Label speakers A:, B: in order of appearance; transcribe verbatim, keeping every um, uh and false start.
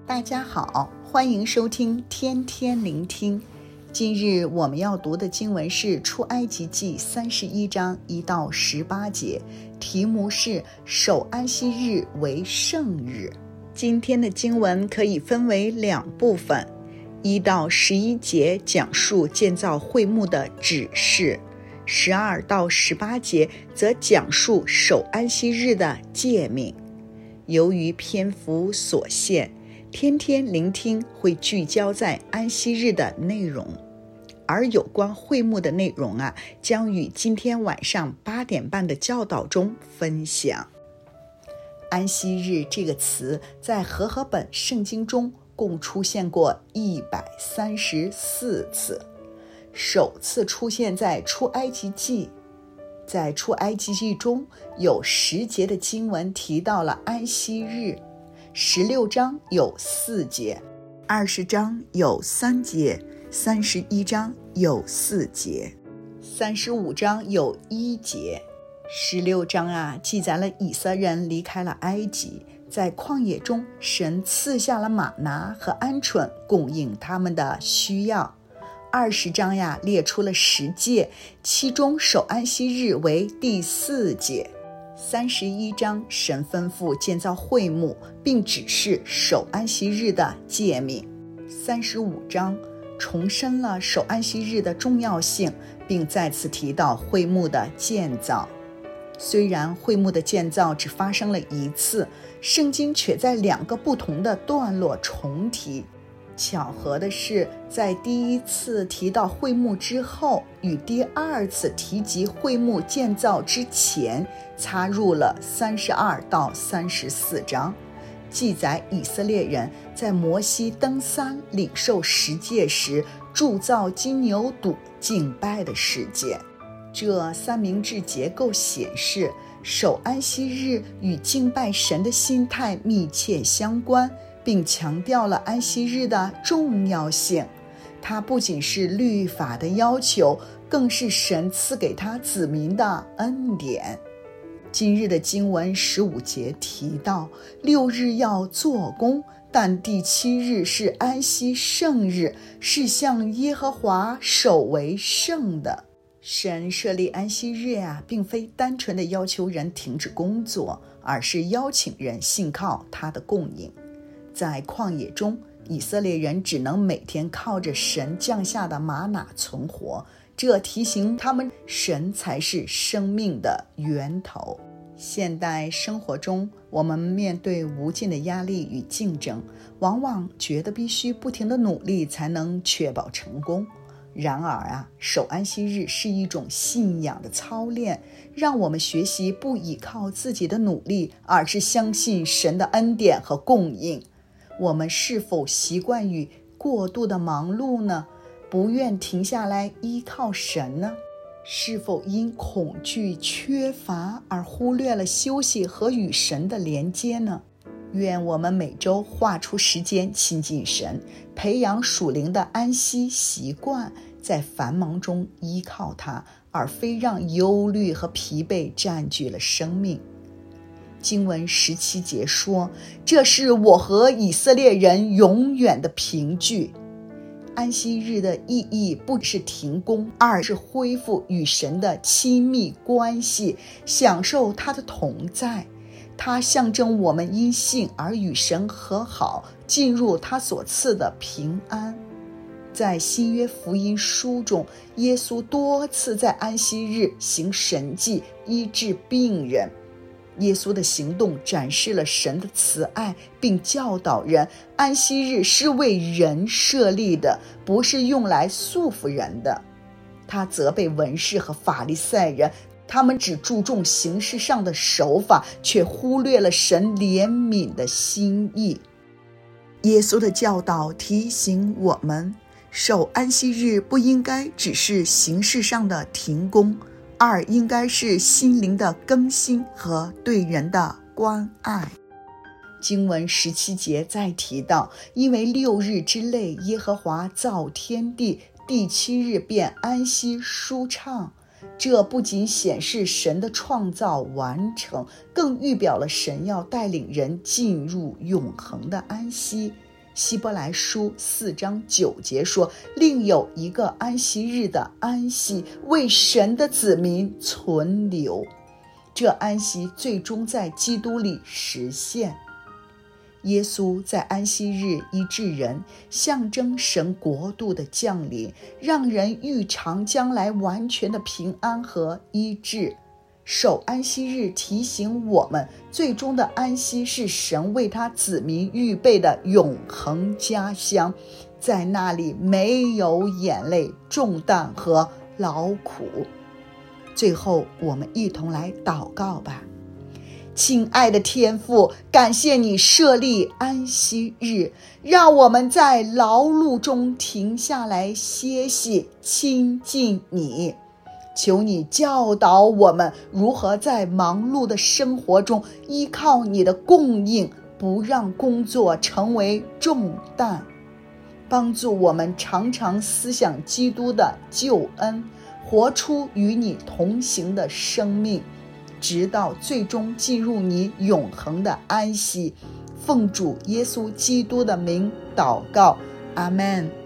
A: 大家好，欢迎收听天天聆听。今日我们要读的经文是出埃及记三十一章一到十八节，题目是守安息日为圣日。今天的经文可以分为两部分，一到十一节讲述建造会幕的指示，十二到十八节则讲述守安息日的诫命。由于篇幅所限，天天聆听会聚焦在安息日的内容，而有关会幕的内容啊，将于今天晚上八点半的教导中分享。安息日这个词在和合本圣经中共出现过一百三十四次，首次出现在出埃及记。在出埃及记中有十节的经文提到了安息日，十六章有四节，二十章有三节，三十一章有四节，三十五章有一节。十六章啊，记载了以色列人离开了埃及，在旷野中神赐下了玛拿和鹌鹑供应他们的需要。二十章呀，列出了十诫，其中守安息日为第四诫。三十一章神吩咐建造会幕，并指示守安息日的诫命。三十五章重申了守安息日的重要性，并再次提到会幕的建造。虽然会幕的建造只发生了一次，圣经却在两个不同的段落重提。巧合的是，在第一次提到会幕之后，与第二次提及会幕建造之前，插入了三十二到三十四章，记载以色列人在摩西登山领受十诫时铸造金牛犊敬拜的事件。这三明治结构显示，守安息日与敬拜神的心态密切相关，并强调了安息日的重要性。它不仅是律法的要求，更是神赐给他子民的恩典。今日的经文十五节提到，六日要做工，但第七日是安息圣日，是向耶和华守为圣的。神设立安息日啊，并非单纯的要求人停止工作，而是邀请人信靠他的供应。在旷野中，以色列人只能每天靠着神降下的玛拿存活，这提醒他们神才是生命的源头。现代生活中，我们面对无尽的压力与竞争，往往觉得必须不停的努力才能确保成功。然而啊，守安息日是一种信仰的操练，让我们学习不依靠自己的努力，而是相信神的恩典和供应。我们是否习惯于过度的忙碌呢？不愿停下来依靠神呢？是否因恐惧缺乏而忽略了休息和与神的连接呢？愿我们每周划出时间亲近神，培养属灵的安息习惯，在繁忙中依靠他，而非让忧虑和疲惫占据了生命。经文十七节说，这是我和以色列人永远的凭据。安息日的意义不是停工，而是恢复与神的亲密关系，享受他的同在。它象征我们因信而与神和好，进入他所赐的平安。在新约福音书中，耶稣多次在安息日行神迹，医治病人。耶稣的行动展示了神的慈爱，并教导人，安息日是为人设立的，不是用来束缚人的。他责备文士和法利赛人，他们只注重形式上的手法，却忽略了神怜悯的心意。耶稣的教导提醒我们，守安息日不应该只是形式上的停工，而应该是心灵的更新和对人的关爱。经文十七节再提到，因为六日之内耶和华造天地，第七日便安息舒畅。这不仅显示神的创造完成，更预表了神要带领人进入永恒的安息。 希伯来书四章九节说，另有一个安息日的安息为神的子民存留，这安息最终在基督里实现。耶稣在安息日医治人，象征神国度的降临，让人预尝将来完全的平安和医治。守安息日提醒我们，最终的安息是神为他子民预备的永恒家乡，在那里没有眼泪、重担和劳苦。最后，我们一同来祷告吧。亲爱的天父，感谢你设立安息日，让我们在劳碌中停下来歇息，亲近你。求你教导我们如何在忙碌的生活中依靠你的供应，不让工作成为重担，帮助我们常常思想基督的救恩，活出与你同行的生命，直到最终进入你永恒的安息。奉主耶稣基督的名祷告，阿们。